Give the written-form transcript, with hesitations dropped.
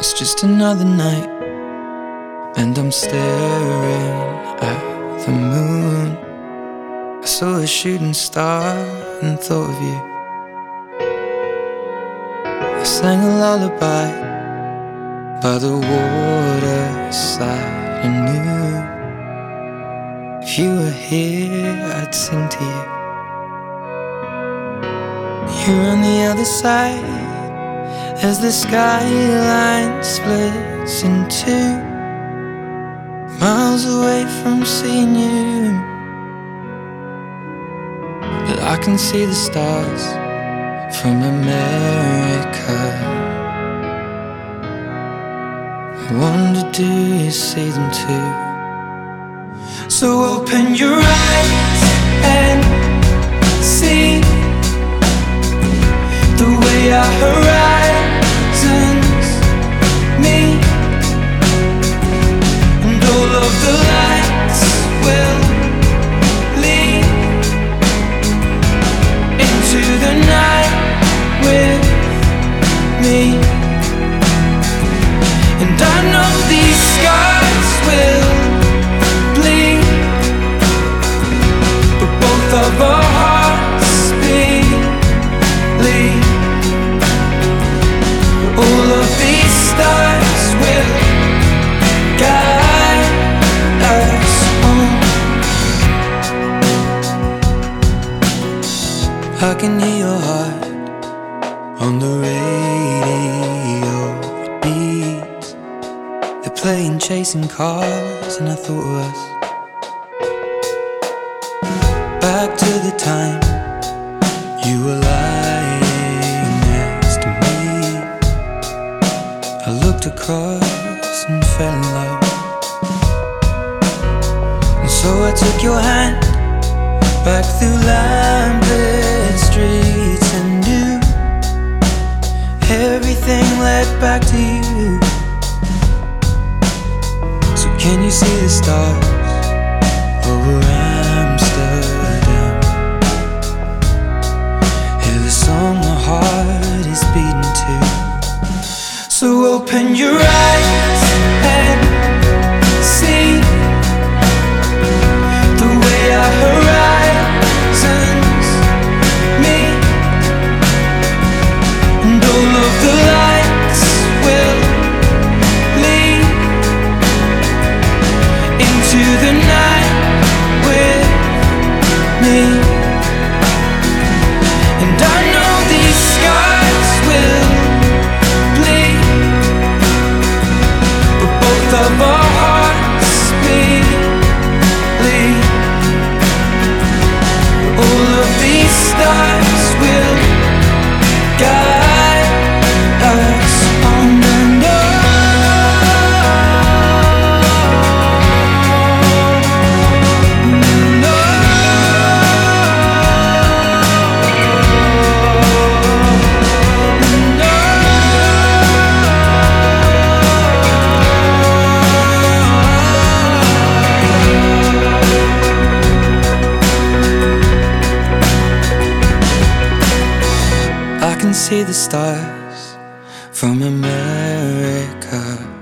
It's just another night, and I'm staring at the moon. I saw a shooting star and thought of you. I sang a lullaby by the waterside and knew if you were here, I'd sing to you. You're on the other side as the skyline splits in two, miles away from seeing you. But I can see the stars from America. I wonder, do you see them too? So open your eyes and see the way our horizons meet, and all of the lights will lead into the night with me. And I know these scars will bleed, but both of our hearts bleed. All of these stars will guide us home. I can hear your heart on the radio. It beats. They're playing Chasing Cars, and I thought of us. Back to the time you were lying next to me. I looked across and fell in love, and so I took your hand back through lamplit streets and knew everything led back to you. So can you see the stars over Amsterdam? Hear the song my heart is beating to. So open your eyes and see the way our horizons meet, and all of the lights will lead into the night with me. And I know these scars will bleed, but both of our hearts bleed. All of these stars will guide us on and on. I can see the stars from America.